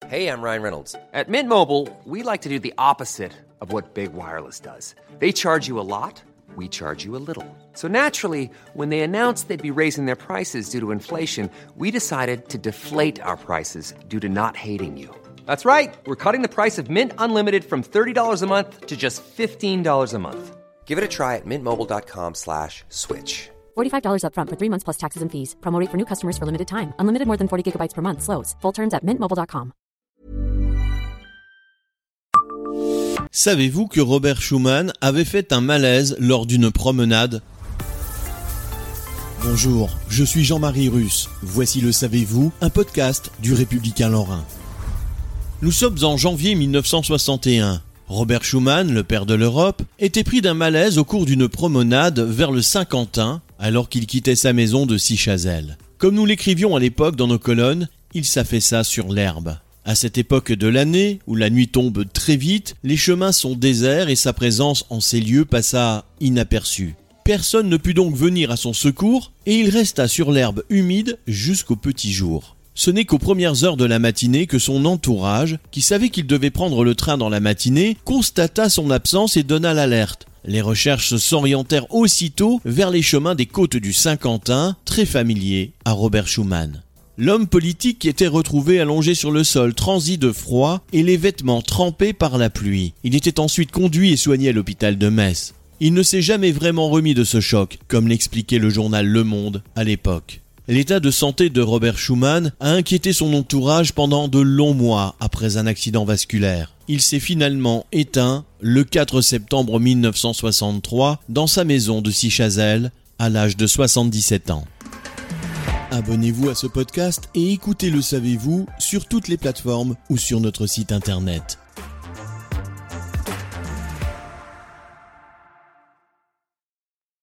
Hey, I'm Ryan Reynolds. At Mint Mobile, we like to do the opposite of what Big Wireless does. They charge you a lot, we charge you a little. So naturally, when they announced they'd be raising their prices due to inflation, we decided to deflate our prices due to not hating you. That's right. We're cutting the price of Mint Unlimited from $30 a month to just $15 a month. Give it a try at mintmobile.com/switch. $45 up front for 3 months plus taxes and fees. Promo rate for new customers for limited time. Unlimited more than 40 gigabytes per month. Slows full terms at mintmobile.com. Savez-vous que Robert Schuman avait fait un malaise lors d'une promenade ? Bonjour, je suis Jean-Marie Russe. Voici le Savez-vous, un podcast du Républicain Lorrain. Nous sommes en janvier 1961. Robert Schuman, le père de l'Europe, était pris d'un malaise au cours d'une promenade vers le Saint-Quentin, alors qu'il quittait sa maison de Sichazel. Comme nous l'écrivions à l'époque dans nos colonnes, il s'affaissa sur l'herbe. À cette époque de l'année, où la nuit tombe très vite, les chemins sont déserts et sa présence en ces lieux passa inaperçue. Personne ne put donc venir à son secours et il resta sur l'herbe humide jusqu'au petit jour. Ce n'est qu'aux premières heures de la matinée que son entourage, qui savait qu'il devait prendre le train dans la matinée, constata son absence et donna l'alerte. Les recherches s'orientèrent aussitôt vers les chemins des côtes du Saint-Quentin, très familiers à Robert Schuman. L'homme politique était retrouvé allongé sur le sol, transi de froid et les vêtements trempés par la pluie. Il était ensuite conduit et soigné à l'hôpital de Metz. Il ne s'est jamais vraiment remis de ce choc, comme l'expliquait le journal Le Monde à l'époque. L'état de santé de Robert Schuman a inquiété son entourage pendant de longs mois après un accident vasculaire. Il s'est finalement éteint le 4 septembre 1963 dans sa maison de Sichazel à l'âge de 77 ans. Abonnez-vous à ce podcast et écoutez Le Savez-vous sur toutes les plateformes ou sur notre site internet.